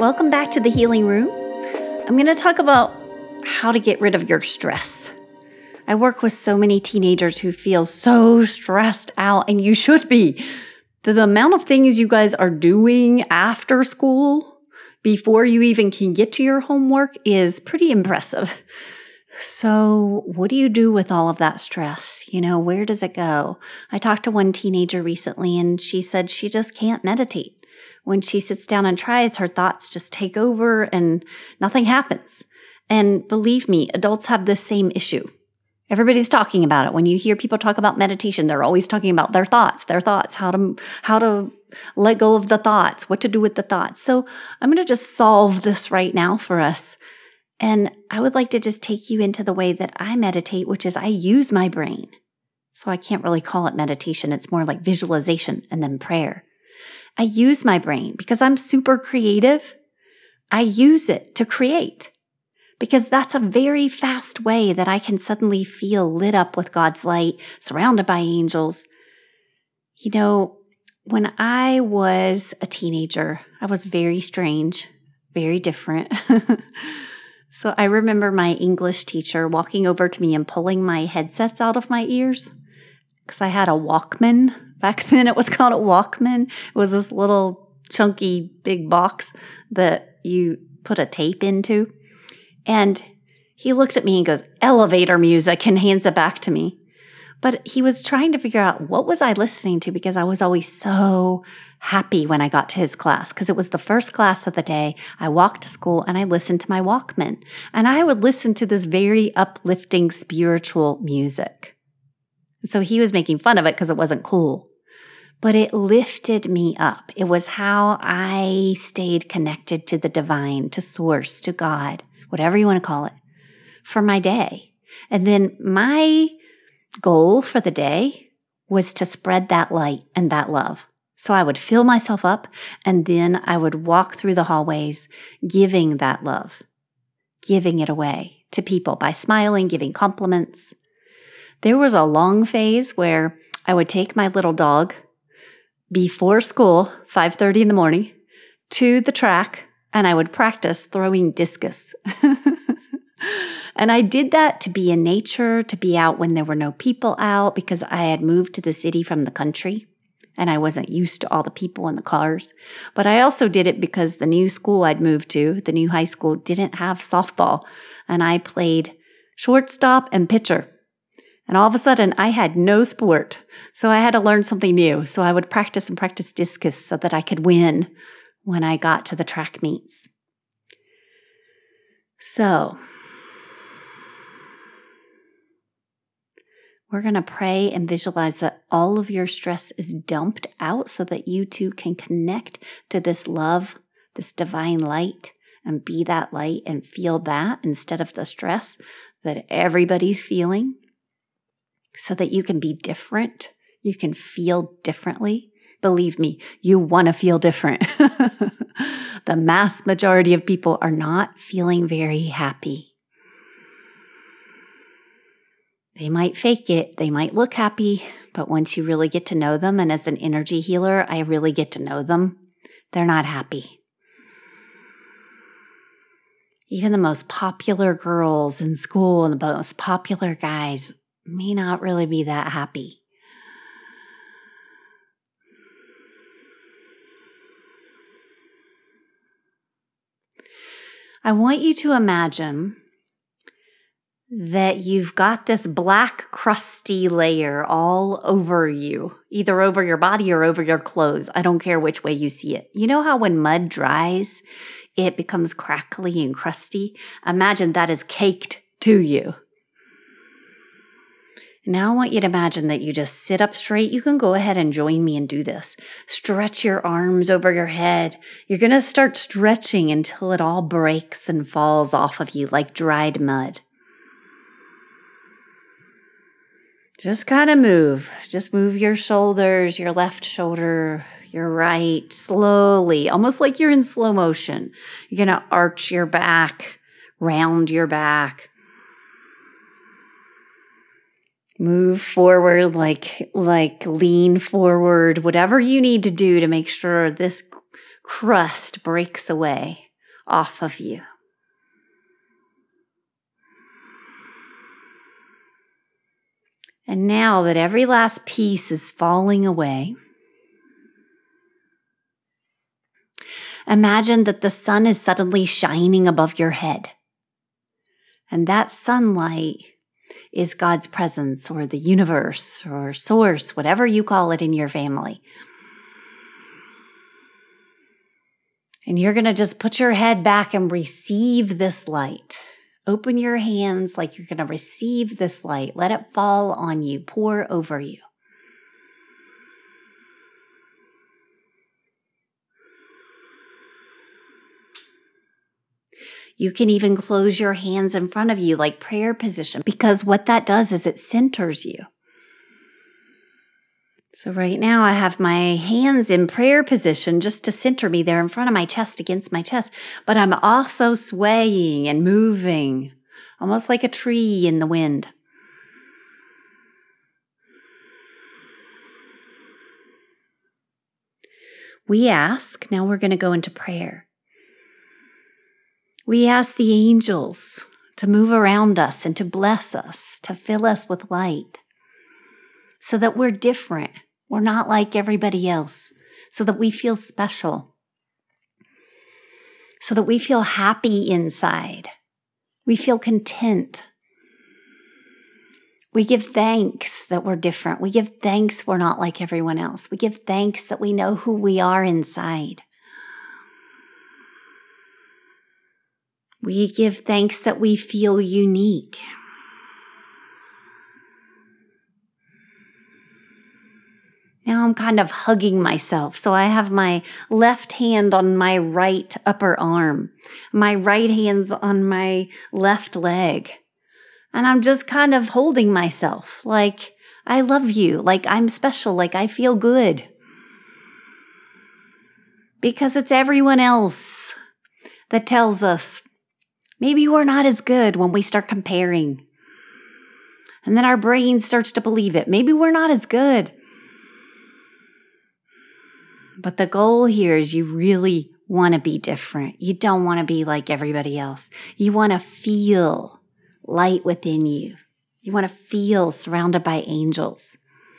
Welcome back to the Healing Room. I'm going to talk about how to get rid of your stress. I work with so many teenagers who feel so stressed out, and you should be. The amount of things you guys are doing after school before you even can get to your homework is pretty impressive. So what do you do with all of that stress? Where does it go? I talked to one teenager recently, and she said she just can't meditate. When she sits down and tries, her thoughts just take over and nothing happens. And believe me, adults have the same issue. Everybody's talking about it. When you hear people talk about meditation, they're always talking about their thoughts, how to let go of the thoughts, what to do with the thoughts. So I'm going to just solve this right now for us. And I would like to just take you into the way that I meditate, which is I use my brain. So I can't really call it meditation. It's more like visualization and then prayer. I use my brain because I'm super creative. I use it to create because that's a very fast way that I can suddenly feel lit up with God's light, surrounded by angels. When I was a teenager, I was very strange, very different. So I remember my English teacher walking over to me and pulling my headsets out of my ears because I had a Walkman. Back then it was called a Walkman. It was this little chunky big box that you put a tape into. And he looked at me and goes, "Elevator music," and hands it back to me. But he was trying to figure out what was I listening to because I was always so happy when I got to his class because it was the first class of the day. I walked to school and I listened to my Walkman. And I would listen to this very uplifting spiritual music. So he was making fun of it because it wasn't cool. But it lifted me up. It was how I stayed connected to the divine, to source, to God, whatever you want to call it, for my day. And then my goal for the day was to spread that light and that love. So I would fill myself up, and then I would walk through the hallways giving that love, giving it away to people by smiling, giving compliments. There was a long phase where I would take my little dog before school, 5:30 in the morning, to the track, and I would practice throwing discus. And I did that to be in nature, to be out when there were no people out, because I had moved to the city from the country, and I wasn't used to all the people in the cars. But I also did it because the new school I'd moved to, the new high school, didn't have softball, and I played shortstop and pitcher. And all of a sudden, I had no sport, so I had to learn something new. So I would practice discus so that I could win when I got to the track meets. So we're going to pray and visualize that all of your stress is dumped out so that you too can connect to this love, this divine light, and be that light and feel that instead of the stress that everybody's feeling. So that you can be different, you can feel differently. Believe me, you want to feel different. The mass majority of people are not feeling very happy. They might fake it, they might look happy, but once you really get to know them, and as an energy healer, I really get to know them, they're not happy. Even the most popular girls in school and the most popular guys may not really be that happy. I want you to imagine that you've got this black crusty layer all over you, either over your body or over your clothes. I don't care which way you see it. You know how when mud dries, it becomes crackly and crusty? Imagine that is caked to you. Now I want you to imagine that you just sit up straight. You can go ahead and join me and do this. Stretch your arms over your head. You're going to start stretching until it all breaks and falls off of you like dried mud. Just kind of move. Just move your shoulders, your left shoulder, your right, slowly, almost like you're in slow motion. You're going to arch your back, round your back. Move forward, like lean forward, whatever you need to do to make sure this crust breaks away. off of you. And now that every last piece is falling away, imagine that the sun is suddenly shining above your head. And that sunlight is God's presence or the universe or source, whatever you call it in your family. And you're going to just put your head back and receive this light. Open your hands like you're going to receive this light. Let it fall on you, pour over you. You can even close your hands in front of you like prayer position, because what that does is it centers you. So right now I have my hands in prayer position just to center me there in front of my chest, against my chest. But I'm also swaying and moving, almost like a tree in the wind. We ask, now we're going to go into prayer. We ask the angels to move around us and to bless us, to fill us with light, so that we're different. We're not like everybody else, so that we feel special, so that we feel happy inside. We feel content. We give thanks that we're different. We give thanks we're not like everyone else. We give thanks that we know who we are inside. We give thanks that we feel unique. Now I'm kind of hugging myself. So I have my left hand on my right upper arm. My right hand's on my left leg. And I'm just kind of holding myself like I love you, like I'm special, like I feel good. Because it's everyone else that tells us maybe we're not as good when we start comparing. And then our brain starts to believe it. Maybe we're not as good. But the goal here is you really want to be different. You don't want to be like everybody else. You want to feel light within you. You want to feel surrounded by angels.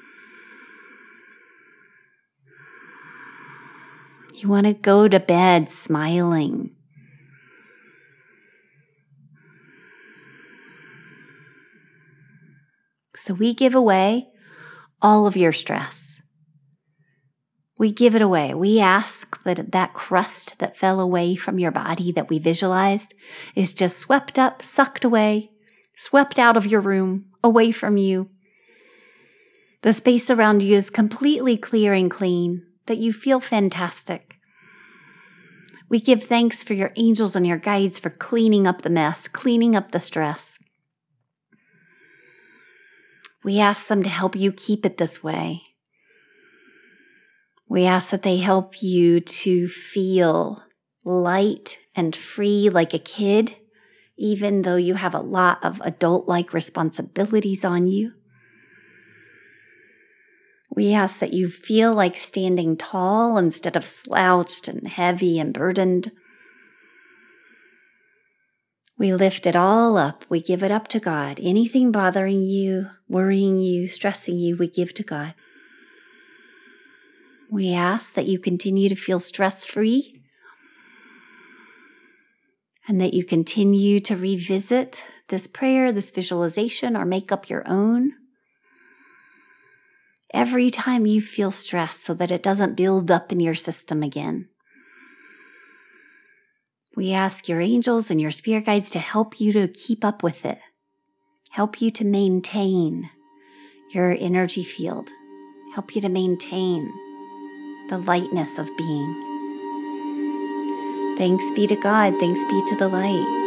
You want to go to bed smiling. So we give away all of your stress. We give it away. We ask that that crust that fell away from your body that we visualized is just swept up, sucked away, swept out of your room, away from you. The space around you is completely clear and clean, that you feel fantastic. We give thanks for your angels and your guides for cleaning up the mess, cleaning up the stress. We ask them to help you keep it this way. We ask that they help you to feel light and free like a kid, even though you have a lot of adult-like responsibilities on you. We ask that you feel like standing tall instead of slouched and heavy and burdened. We lift it all up. We give it up to God. Anything bothering you, worrying you, stressing you, we give to God. We ask that you continue to feel stress-free and that you continue to revisit this prayer, this visualization, or make up your own every time you feel stressed so that it doesn't build up in your system again. We ask your angels and your spirit guides to help you to keep up with it, help you to maintain your energy field, help you to maintain the lightness of being. Thanks be to God. Thanks be to the light.